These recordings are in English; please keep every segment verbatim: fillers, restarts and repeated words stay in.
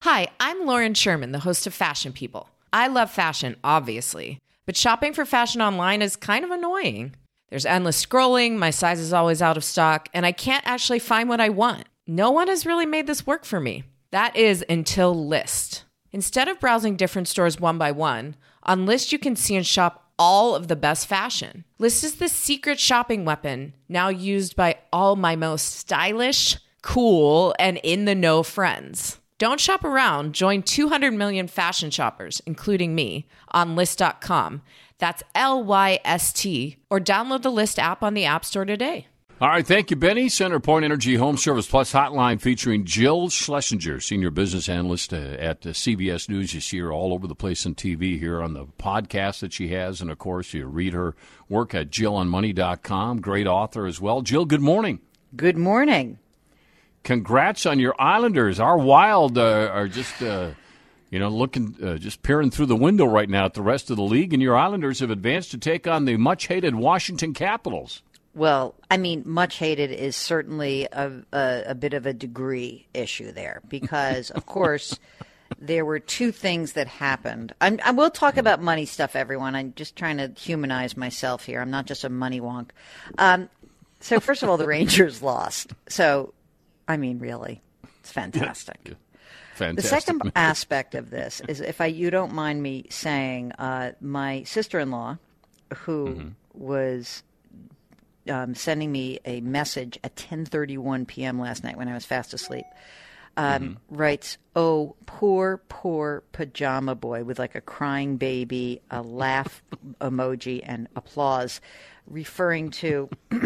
Hi, I'm Lauren Sherman, the host of Fashion People. I love fashion, obviously, but shopping for fashion online is kind of annoying. There's endless scrolling, my size is always out of stock, and I can't actually find what I want. No one has really made this work for me. That is until Lyst. Instead of browsing different stores one by one, on Lyst you can see and shop all of the best fashion. Lyst is the secret shopping weapon now used by all my most stylish, cool, and in-the-know friends. Don't shop around. Join two hundred million fashion shoppers, including me, on Lyst dot com. That's L Y S T. Or download the Lyst app on the App Store today. All right, thank you, Benny. CenterPoint Energy Home Service Plus Hotline featuring Jill Schlesinger, Senior Business Analyst uh, at uh, C B S News. You see her all over the place on T V here on the podcast that she has. And, of course, you read her work at Jill on Money dot com. Great author as well. Jill, good morning. Good morning. Congrats on your Islanders. Our Wild uh, are just, uh, you know, looking, uh, just peering through the window right now at the rest of the league, and your Islanders have advanced to take on the much-hated Washington Capitals. Well, I mean, much hated is certainly a, a, a bit of a degree issue there because, of course, there were two things that happened. I'm, I will talk about money stuff, everyone. I'm just trying to humanize myself here. I'm not just a money wonk. Um, so, first of all, the Rangers lost. So, I mean, really, it's fantastic. Yeah. Fantastic. The second aspect of this is, if I you don't mind me saying, uh, my sister-in-law, who mm-hmm. was um, sending me a message at ten thirty-one p.m. last night when I was fast asleep, um, mm-hmm. writes, "Oh, poor, poor pajama boy," with like a crying baby, a laugh emoji, and applause, referring to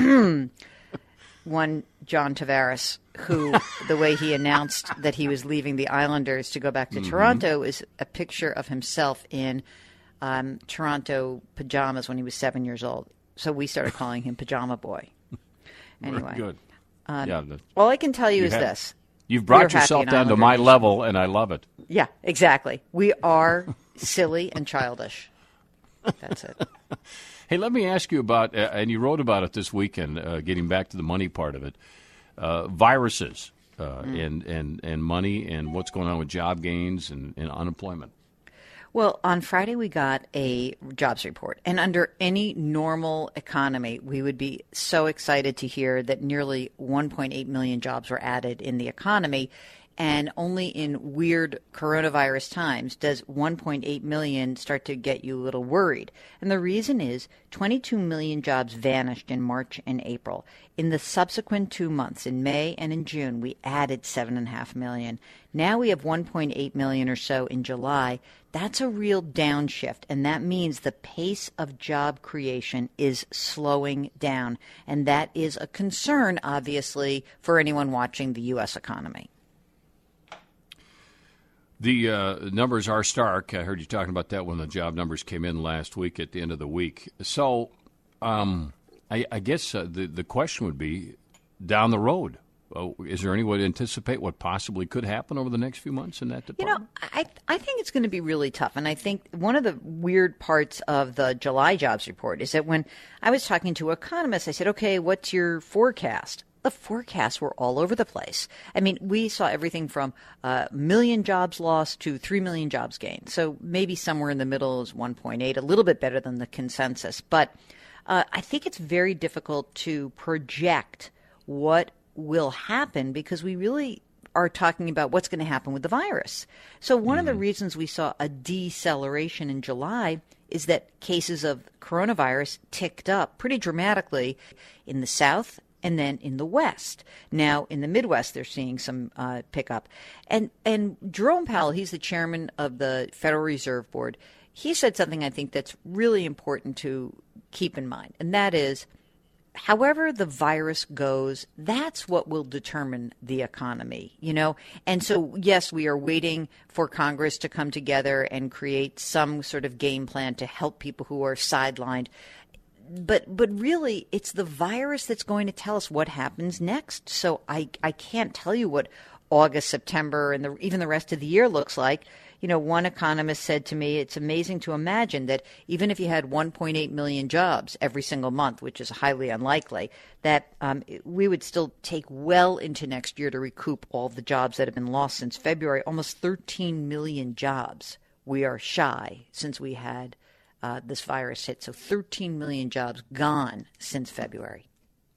one John Tavares, who the way he announced that he was leaving the Islanders to go back to mm-hmm. Toronto is a picture of himself in um, Toronto pajamas when he was seven years old. So we started calling him Pajama Boy. Anyway, Very good. Um, yeah, the, all I can tell you, you is have, this. You've brought yourself down to my level, and I love it. Yeah, exactly. We are silly and childish. That's it. Hey, let me ask you about, uh, and you wrote about it this weekend, uh, getting back to the money part of it, uh, viruses uh, mm. and, and, and money and what's going on with job gains and, and unemployment. Well, on Friday we got a jobs report, and under any normal economy, we would be so excited to hear that nearly one point eight million jobs were added in the economy. And only in weird coronavirus times does one point eight million start to get you a little worried. And the reason is twenty-two million jobs vanished in March and April. In the subsequent two months, in May and in June, we added seven point five million. Now we have one point eight million or so in July. That's a real downshift, and that means the pace of job creation is slowing down. And that is a concern, obviously, for anyone watching the U S economy. The uh, numbers are stark. I heard you talking about that when the job numbers came in last week at the end of the week. So um, I, I guess uh, the, the question would be, down the road, uh, is there any way to anticipate what possibly could happen over the next few months in that department? You know, I, I think it's going to be really tough. And I think one of the weird parts of the July jobs report is that when I was talking to economists, I said, okay, what's your forecast? The forecasts were all over the place. I mean, we saw everything from a uh, million jobs lost to three million jobs gained. So maybe somewhere in the middle is one point eight, a little bit better than the consensus. But uh, I think it's very difficult to project what will happen because we really are talking about what's going to happen with the virus. So one mm-hmm. of the reasons we saw a deceleration in July is that cases of coronavirus ticked up pretty dramatically in the South and then in the West. Now, in the Midwest, they're seeing some uh, pickup. And and Jerome Powell, he's the chairman of the Federal Reserve Board, he said something I think that's really important to keep in mind, and that is, however the virus goes, that's what will determine the economy, you know? And so, yes, we are waiting for Congress to come together and create some sort of game plan to help people who are sidelined. But but really, it's the virus that's going to tell us what happens next. So I, I can't tell you what August, September, and the, even the rest of the year looks like. You know, one economist said to me, it's amazing to imagine that even if you had one point eight million jobs every single month, which is highly unlikely, that um, we would still take well into next year to recoup all the jobs that have been lost since February. Almost thirteen million jobs we are shy since we had uh, this virus hit. So thirteen million jobs gone since February.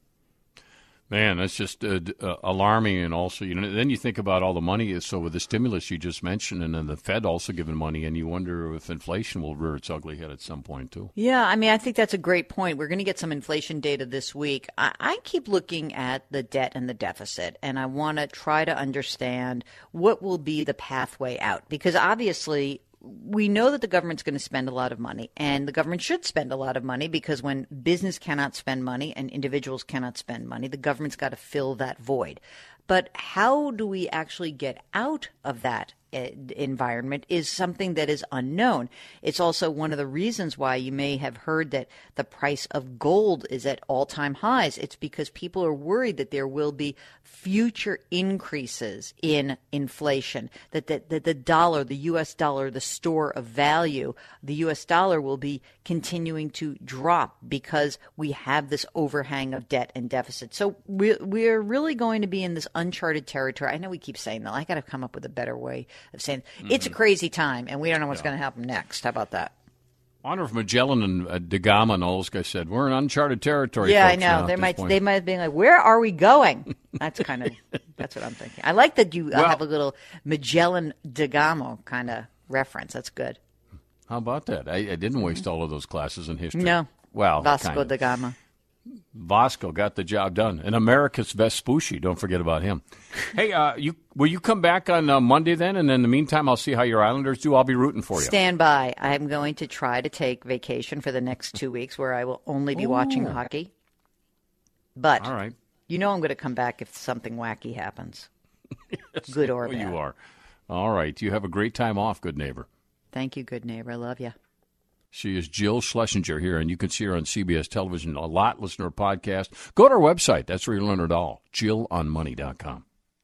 Man, that's just uh, uh, alarming. And also, you know, then you think about all the money. So with the stimulus you just mentioned, and then the Fed also giving money, and you wonder if inflation will rear its ugly head at some point, too. Yeah, I mean, I think that's a great point. We're going to get some inflation data this week. I, I keep looking at the debt and the deficit, and I want to try to understand what will be the pathway out. Because obviously, we know that the government's going to spend a lot of money, and the government should spend a lot of money, because when business cannot spend money and individuals cannot spend money, the government's got to fill that void. But how do we actually get out of that environment is something that is unknown. It's also one of the reasons why you may have heard that the price of gold is at all-time highs. It's because people are worried that there will be future increases in inflation, that the, that the dollar, the U S dollar, the store of value, the U S dollar will be continuing to drop because we have this overhang of debt and deficit. So we're, we're really going to be in this uncharted territory. I know we keep saying that. I got to come up with a better way of saying mm-hmm. It's a crazy time, and we don't know what's yeah. going to happen next. How about that? I wonder if Magellan and uh, Da Gama and all those guys said, we're in uncharted territory. Yeah, folks, I know. now They might, point. they might have been like, where are we going? That's kind of, that's what I'm thinking. I like that you uh, well, have a little Magellan Da Gama kind of reference. That's good. How about that? I, I didn't waste all of those classes in history. No. Well, Vasco kind of. da Gama. Vasco got the job done. And Americus Vespucci, don't forget about him. Hey, uh, you will you come back on uh, Monday then? And in the meantime, I'll see how your Islanders do. I'll be rooting for you. Stand by. I'm going to try to take vacation for the next two weeks where I will only be Ooh. watching hockey. But all right. You know I'm going to come back if something wacky happens. Yes, good or bad. You are. All right. You have a great time off, good neighbor. Thank you, good neighbor. I love you. She is Jill Schlesinger here, and you can see her on C B S television a lot, listen to her podcast. Go to our website. That's where you'll learn it all, jill on money dot com.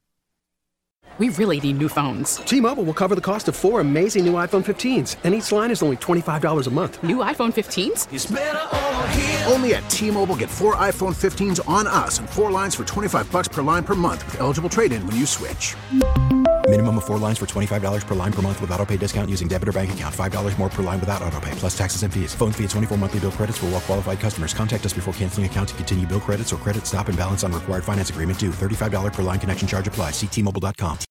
We really need new phones. T-Mobile will cover the cost of four amazing new iPhone fifteens, and each line is only twenty-five dollars a month. New iPhone fifteens? It's better over here. Only at T-Mobile, get four iPhone fifteens on us and four lines for twenty-five dollars per line per month with eligible trade-in when you switch. Minimum of four lines for twenty-five dollars per line per month with autopay discount using debit or bank account. five dollars more per line without autopay, plus taxes and fees. Phone fee at twenty-four monthly bill credits for well-qualified customers. Contact us before canceling account to continue bill credits or credit stop and balance on required finance agreement due. thirty-five dollars per line connection charge applies. See T Mobile dot com.